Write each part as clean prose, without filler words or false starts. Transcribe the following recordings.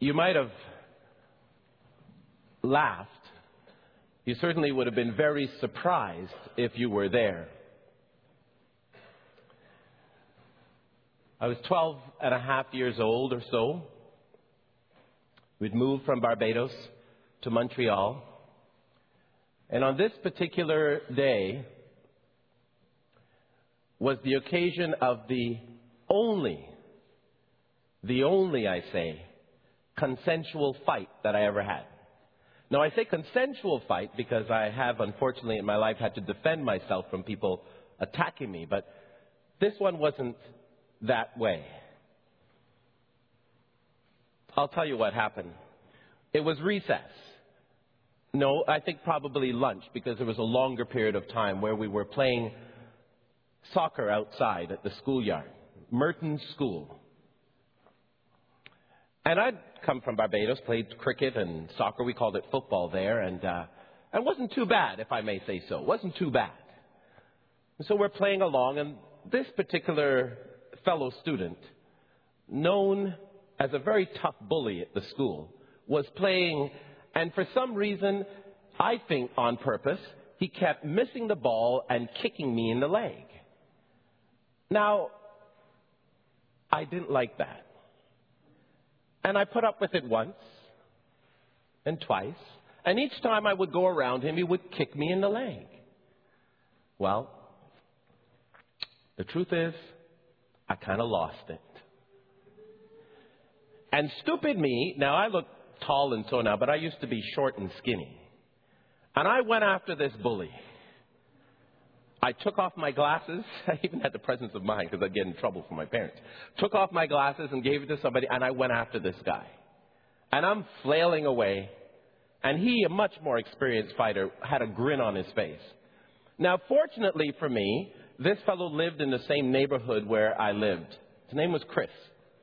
You might have laughed. You certainly would have been very surprised if you were there. I was 12 and a half years old or so. We'd moved from Barbados to Montreal. And on this particular day was the occasion of the only, I say, consensual fight that I ever had. Now, I say consensual fight because I have, unfortunately, in my life had to defend myself from people attacking me. But this one wasn't that way. I'll tell you what happened. It was recess. No, I think probably lunch, because there was a longer period of time where we were playing soccer outside at the schoolyard, Merton School. And I'd come from Barbados, played cricket and soccer. We called it football there, and it wasn't too bad, if I may say so. It wasn't too bad. And so we're playing along, and this particular fellow student, known as a very tough bully at the school, was playing, and for some reason, I think on purpose, he kept missing the ball and kicking me in the leg. Now, I didn't like that. And I put up with it once and twice. And each time I would go around him, he would kick me in the leg. Well, the truth is, I kind of lost it. And stupid me, now I look tall and so now, but I used to be short and skinny. And I went after this bully. I took off my glasses. I even had the presence of mind because I'd get in trouble from my parents. Took off my glasses and gave it to somebody, and I went after this guy. And I'm flailing away. And he, a much more experienced fighter, had a grin on his face. Now, fortunately for me, this fellow lived in the same neighborhood where I lived. His name was Chris.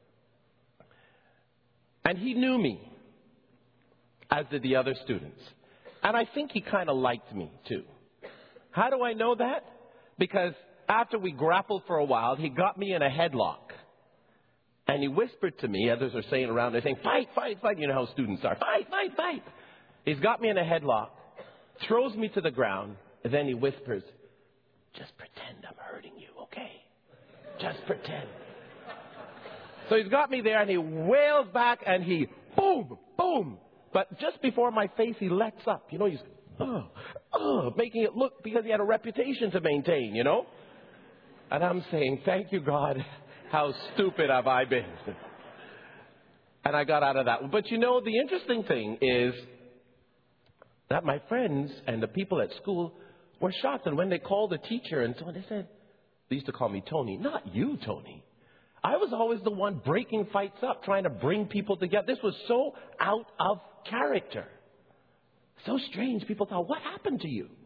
And he knew me, as did the other students. And I think he kind of liked me, too. How do I know that? Because after we grappled for a while, he got me in a headlock. And he whispered to me, others are saying around, they're saying, fight, fight, fight. You know how students are. Fight, fight, fight. He's got me in a headlock, throws me to the ground, and then he whispers, just pretend I'm hurting you, okay? Just pretend. So he's got me there, and he wails back, and he, boom, boom. But just before my face, he lets up. You know, he's, making it look, because he had a reputation to maintain, you know? And I'm saying, thank you, God, how stupid have I been? And I got out of that one. But you know, the interesting thing is that my friends and the people at school were shocked. And when they called the teacher and so on, they said, they used to call me Tony. Not you, Tony. I was always the one breaking fights up, trying to bring people together. This was so out of character. So strange. People thought, what happened to you?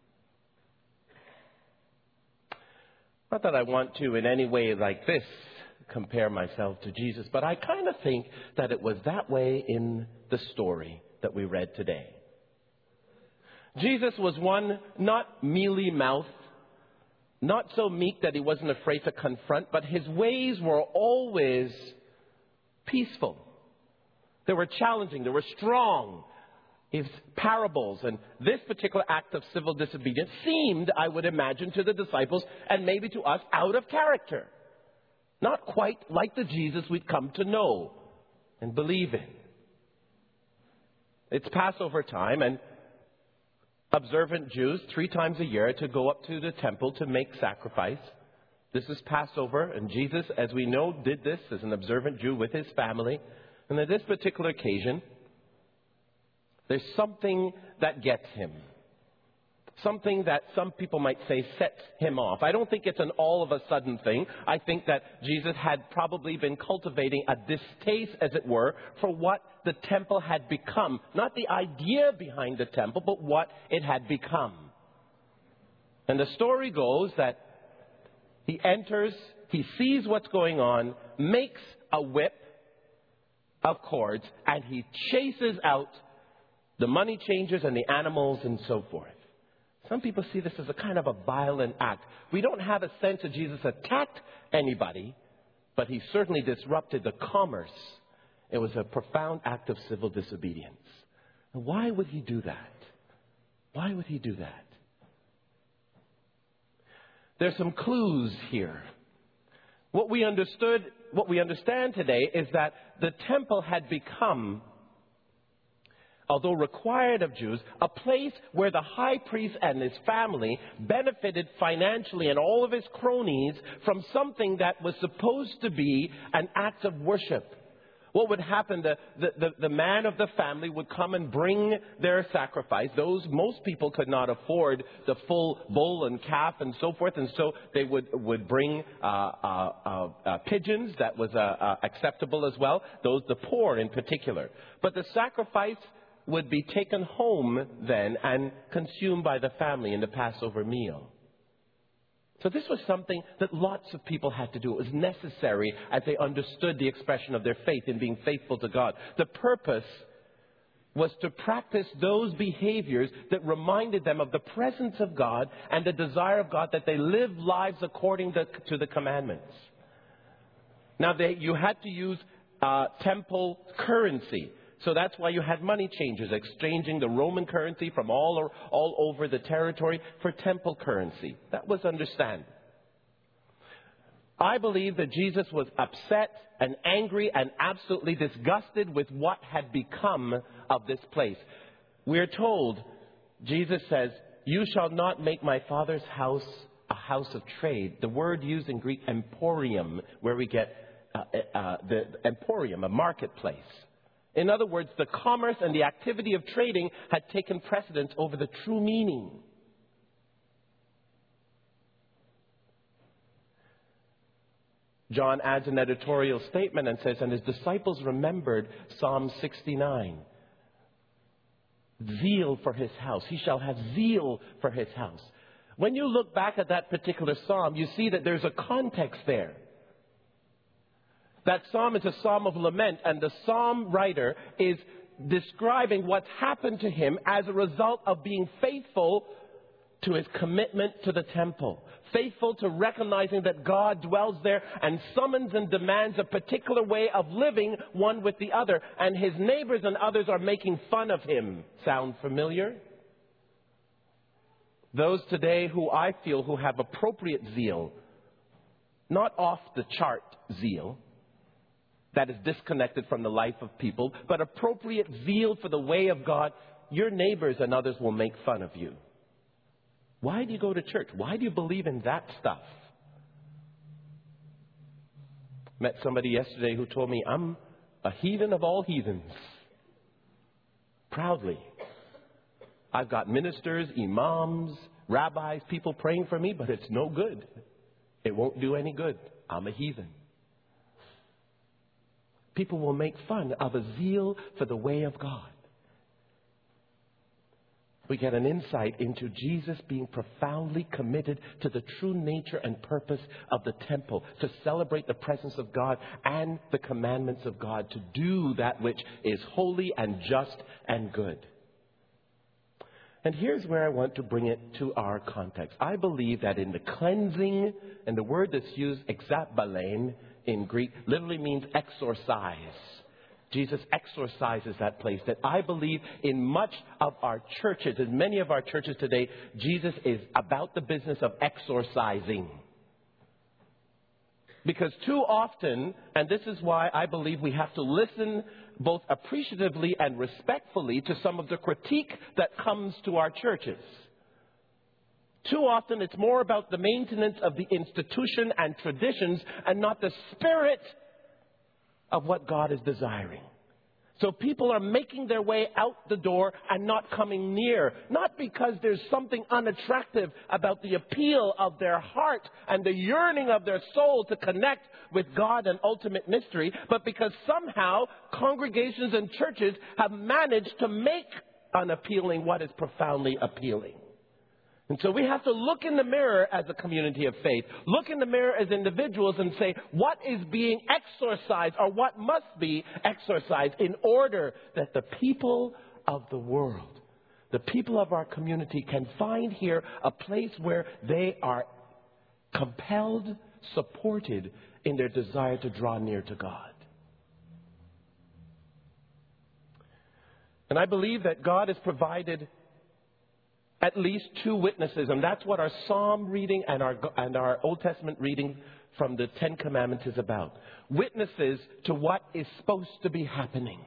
Not that I want to in any way like this compare myself to Jesus, but I kind of think that it was that way in the story that we read today. Jesus was one not mealy-mouthed, not so meek that he wasn't afraid to confront, but his ways were always peaceful. They were challenging. They were strong. His parables and this particular act of civil disobedience seemed, I would imagine, to the disciples and maybe to us out of character. Not quite like the Jesus we'd come to know and believe in. It's Passover time, and observant Jews 3 times a year to go up to the temple to make sacrifice. This is Passover, and Jesus, as we know, did this as an observant Jew with his family. And on this particular occasion, there's something that gets him. Something that some people might say sets him off. I don't think it's an all-of-a-sudden thing. I think that Jesus had probably been cultivating a distaste, as it were, for what the temple had become. Not the idea behind the temple, but what it had become. And the story goes that he enters, he sees what's going on, makes a whip of cords, and he chases out the money changers and the animals and so forth. Some people see this as a kind of a violent act. We don't have a sense that Jesus attacked anybody, but he certainly disrupted the commerce It was a profound act of civil disobedience. And why would he do that? Why would he do that? There's some clues here. What we understand today is that the temple had become, although required of Jews, a place where the high priest and his family benefited financially, and all of his cronies, from something that was supposed to be an act of worship. What would happen, the man of the family would come and bring their sacrifice. Most people could not afford the full bull and calf and so forth, and so they would bring pigeons. That was acceptable as well. The poor in particular. But the sacrifice would be taken home then and consumed by the family in the Passover meal. So this was something that lots of people had to do. It was necessary as they understood the expression of their faith in being faithful to God. The purpose was to practice those behaviors that reminded them of the presence of God and the desire of God that they live lives according to the commandments. Now, you had to use temple currency. So that's why you had money changers exchanging the Roman currency from all over the territory for temple currency. That was understandable. I believe that Jesus was upset and angry and absolutely disgusted with what had become of this place. We're told, Jesus says, "You shall not make my Father's house a house of trade." The word used in Greek, emporium, where we get the emporium, a marketplace. In other words, the commerce and the activity of trading had taken precedence over the true meaning. John adds an editorial statement and says, "And his disciples remembered Psalm 69. Zeal for his house. He shall have zeal for his house." When you look back at that particular psalm, you see that there's a context there. That psalm is a psalm of lament, and the psalm writer is describing what's happened to him as a result of being faithful to his commitment to the temple. Faithful to recognizing that God dwells there and summons and demands a particular way of living one with the other. And his neighbors and others are making fun of him. Sound familiar? Those today who have appropriate zeal, not off the chart zeal, that is disconnected from the life of people, but appropriate zeal for the way of God, your neighbors and others will make fun of you. Why do you go to church? Why do you believe in that stuff? Met somebody yesterday who told me, "I'm a heathen of all heathens." Proudly. I've got ministers, imams, rabbis, people praying for me, but it's no good. It won't do any good. I'm a heathen. People will make fun of a zeal for the way of God. We get an insight into Jesus being profoundly committed to the true nature and purpose of the temple, to celebrate the presence of God and the commandments of God, to do that which is holy and just and good. And here's where I want to bring it to our context. I believe that in the cleansing, and the word that's used, exapbalein, in Greek, literally means exorcise. Jesus exorcises that place. That I believe in much of our churches, in many of our churches today, Jesus is about the business of exorcising. Because too often, and this is why I believe we have to listen both appreciatively and respectfully to some of the critique that comes to our churches. Too often it's more about the maintenance of the institution and traditions and not the spirit of what God is desiring. So people are making their way out the door and not coming near. Not because there's something unattractive about the appeal of their heart and the yearning of their soul to connect with God and ultimate mystery, but because somehow congregations and churches have managed to make unappealing what is profoundly appealing. And so we have to look in the mirror as a community of faith. Look in the mirror as individuals and say, what is being exorcised or what must be exorcised in order that the people of the world, the people of our community can find here a place where they are compelled, supported in their desire to draw near to God. And I believe that God has provided at least two witnesses, and that's what our Psalm reading and our Old Testament reading from the Ten Commandments is about. Witnesses to what is supposed to be happening.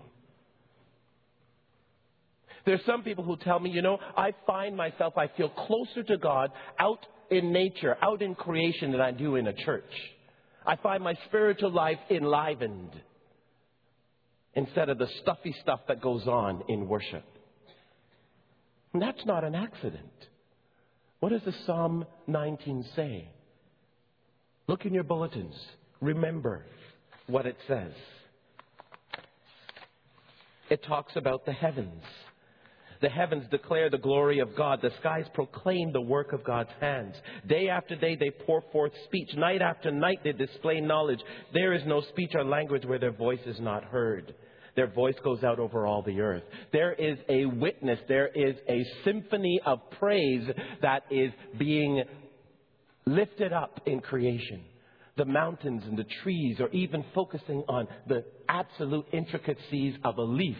There's some people who tell me, I find myself, I feel closer to God out in nature, out in creation than I do in a church. I find my spiritual life enlivened instead of the stuffy stuff that goes on in worship. And that's not an accident. What does the Psalm 19 say? Look in your bulletins. Remember what it says. It talks about the heavens. The heavens declare the glory of God. The skies proclaim the work of God's hands. Day after day they pour forth speech. Night after night they display knowledge. There is no speech or language where their voice is not heard. Their voice goes out over all the earth. There is a witness. There is a symphony of praise that is being lifted up in creation. The mountains and the trees, or even focusing on the absolute intricacies of a leaf,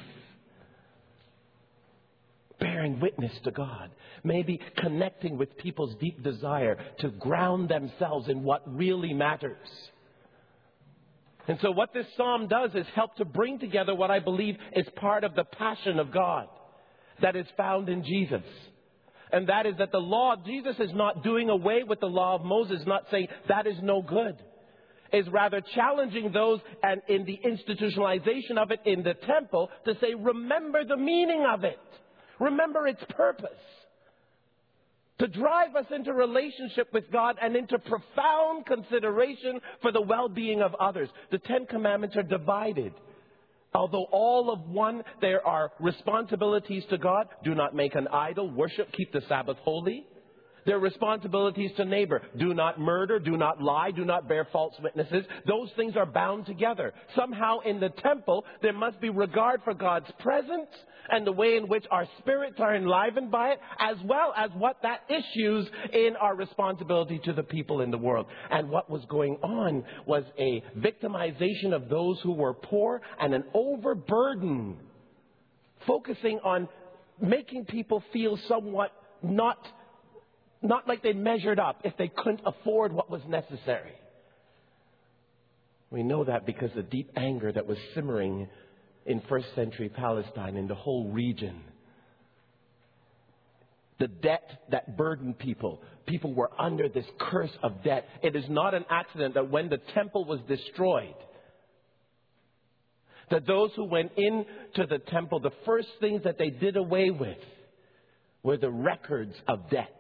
bearing witness to God. Maybe connecting with people's deep desire to ground themselves in what really matters. And so what this psalm does is help to bring together what I believe is part of the passion of God that is found in Jesus. And that is that the law of Jesus is not doing away with the law of Moses, not saying that is no good. Is rather challenging those and in the institutionalization of it in the temple to say, remember the meaning of it. Remember its purpose. To drive us into relationship with God and into profound consideration for the well-being of others. The Ten Commandments are divided. Although all of one, there are responsibilities to God. Do not make an idol. Worship. Keep the Sabbath holy. There are responsibilities to neighbor. Do not murder. Do not lie. Do not bear false witnesses. Those things are bound together. Somehow in the temple, there must be regard for God's presence and the way in which our spirits are enlivened by it, as well as what that issues in our responsibility to the people in the world. And what was going on was a victimization of those who were poor and an overburden, focusing on making people feel somewhat not like they measured up if they couldn't afford what was necessary. We know that because the deep anger that was simmering in first century Palestine, in the whole region. The debt that burdened people. People were under this curse of debt. It is not an accident that when the temple was destroyed, that those who went into the temple, the first things that they did away with were the records of debt.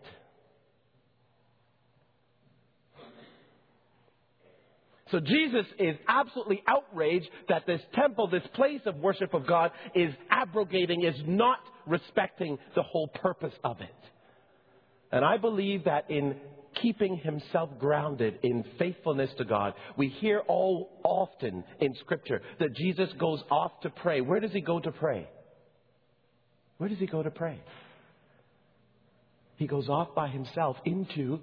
So Jesus is absolutely outraged that this temple, this place of worship of God, is abrogating, is not respecting the whole purpose of it. And I believe that in keeping himself grounded in faithfulness to God, we hear all often in Scripture that Jesus goes off to pray. Where does he go to pray? Where does he go to pray? He goes off by himself into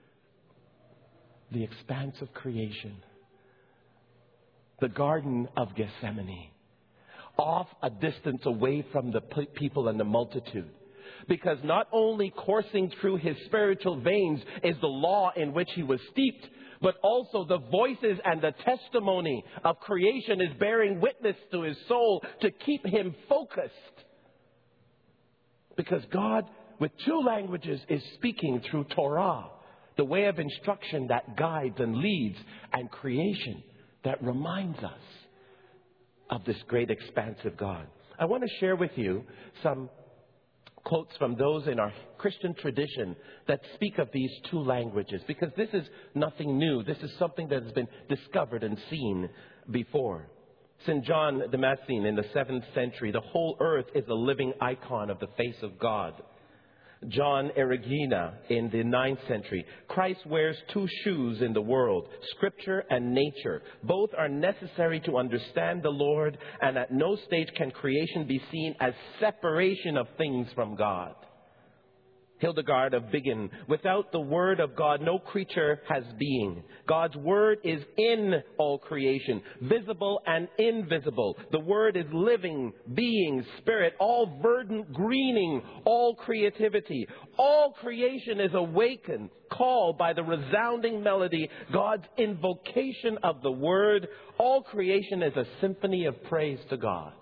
the expanse of creation. The Garden of Gethsemane, off a distance away from the people and the multitude. Because not only coursing through his spiritual veins is the law in which he was steeped, but also the voices and the testimony of creation is bearing witness to his soul to keep him focused. Because God, with two languages, is speaking through Torah, the way of instruction that guides and leads, and creation that reminds us of this great expansive God. I want to share with you some quotes from those in our Christian tradition that speak of these two languages, because this is nothing new. This is something that has been discovered and seen before. St. John Damascene in the 7th century, the whole earth is a living icon of the face of God. John Erigena in the 9th century. Christ wears two shoes in the world, Scripture and nature. Both are necessary to understand the Lord, and at no stage can creation be seen as separation of things from God. Hildegard of Bingen, without the Word of God, no creature has being. God's Word is in all creation, visible and invisible. The Word is living, being, spirit, all verdant greening, all creativity. All creation is awakened, called by the resounding melody, God's invocation of the Word. All creation is a symphony of praise to God.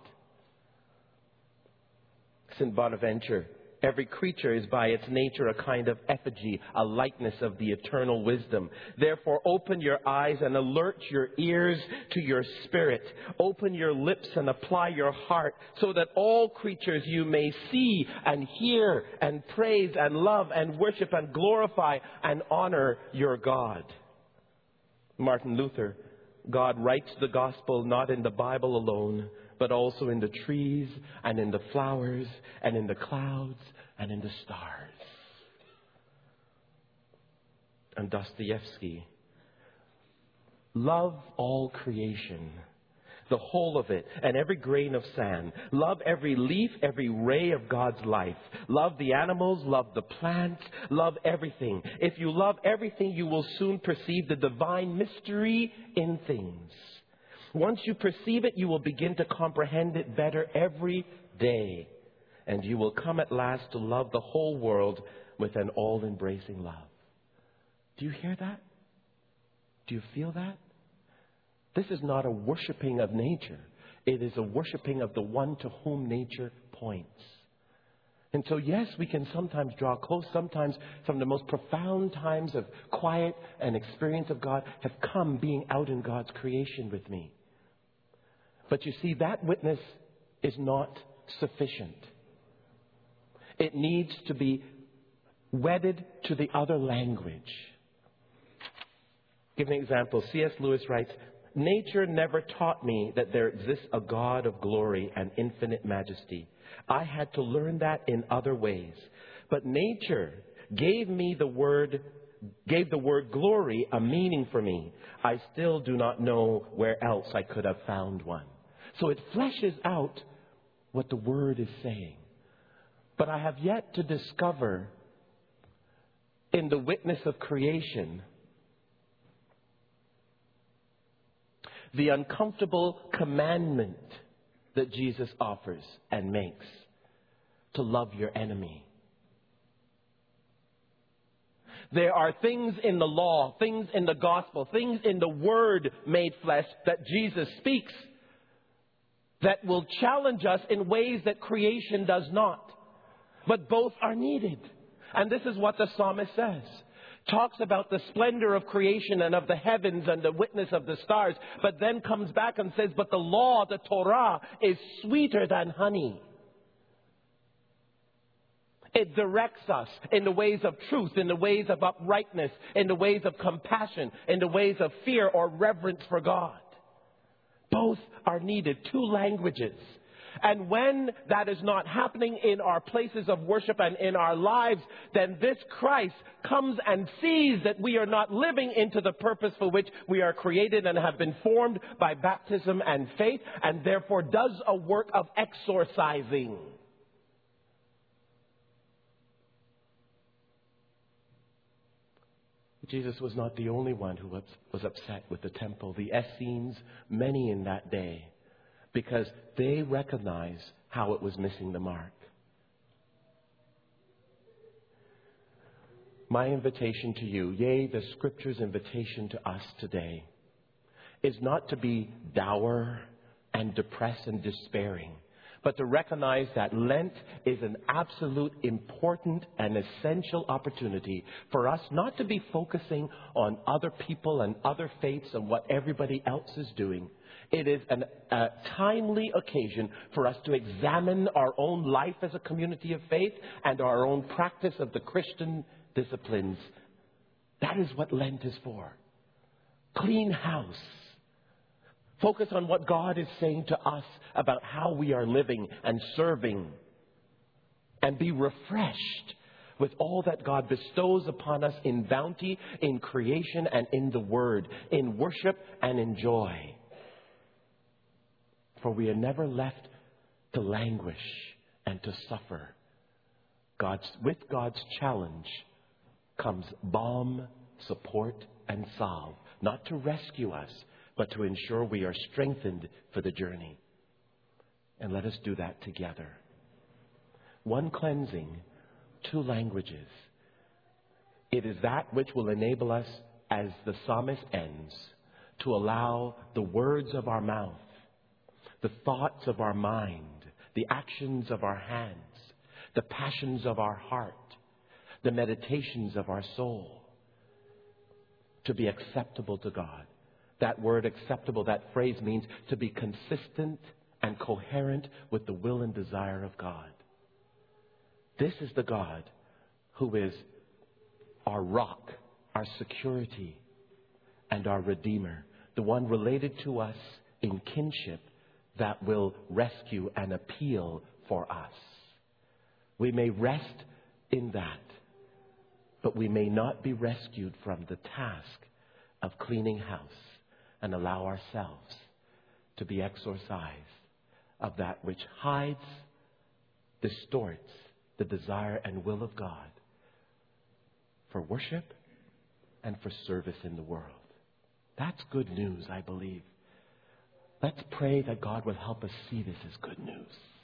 St. Bonaventure, every creature is by its nature a kind of effigy, a likeness of the eternal wisdom. Therefore, open your eyes and alert your ears to your spirit. Open your lips and apply your heart, so that all creatures you may see and hear and praise and love and worship and glorify and honor your God. Martin Luther, God writes the gospel not in the Bible alone, but also in the trees and in the flowers and in the clouds and in the stars. And Dostoevsky, love all creation, the whole of it, and every grain of sand. Love every leaf, every ray of God's life. Love the animals, love the plants, love everything. If you love everything, you will soon perceive the divine mystery in things. Once you perceive it, you will begin to comprehend it better every day. And you will come at last to love the whole world with an all-embracing love. Do you hear that? Do you feel that? This is not a worshiping of nature. It is a worshiping of the one to whom nature points. And so, yes, we can sometimes draw close. Sometimes some of the most profound times of quiet and experience of God have come being out in God's creation with me. But you see, that witness is not sufficient. It needs to be wedded to the other language. Give an example. C.S. Lewis writes, nature never taught me that there exists a God of glory and infinite majesty. I had to learn that in other ways. But nature gave the word glory a meaning for me. I still do not know where else I could have found one. So it fleshes out what the Word is saying. But I have yet to discover in the witness of creation the uncomfortable commandment that Jesus offers and makes to love your enemy. There are things in the law, things in the gospel, things in the Word made flesh that Jesus speaks that will challenge us in ways that creation does not. But both are needed. And this is what the psalmist says. Talks about the splendor of creation and of the heavens and the witness of the stars, but then comes back and says, but the law, the Torah, is sweeter than honey. It directs us in the ways of truth, in the ways of uprightness, in the ways of compassion, in the ways of fear or reverence for God. Both are needed, two languages. And when that is not happening in our places of worship and in our lives, then this Christ comes and sees that we are not living into the purpose for which we are created and have been formed by baptism and faith, and therefore does a work of exorcising. Jesus was not the only one who was upset with the temple. The Essenes, many in that day, because they recognized how it was missing the mark. My invitation to you, yea, the Scripture's invitation to us today, is not to be dour and depressed and despairing, but to recognize that Lent is an absolute important and essential opportunity for us not to be focusing on other people and other faiths and what everybody else is doing. It is a timely occasion for us to examine our own life as a community of faith and our own practice of the Christian disciplines. That is what Lent is for. Clean house. Focus on what God is saying to us about how we are living and serving. And be refreshed with all that God bestows upon us in bounty, in creation, and in the Word, in worship and in joy. For we are never left to languish and to suffer, With God's challenge comes balm, support, and salve, not to rescue us, but to ensure we are strengthened for the journey. And let us do that together. One cleansing, two languages. It is that which will enable us, as the psalmist ends, to allow the words of our mouth, the thoughts of our mind, the actions of our hands, the passions of our heart, the meditations of our soul, to be acceptable to God. That word acceptable, that phrase means to be consistent and coherent with the will and desire of God. This is the God who is our rock, our security, and our Redeemer, the one related to us in kinship that will rescue and appeal for us. We may rest in that, but we may not be rescued from the task of cleaning house and allow ourselves to be exorcised of that which hides, distorts the desire and will of God for worship and for service in the world. That's good news, I believe. Let's pray that God will help us see this as good news.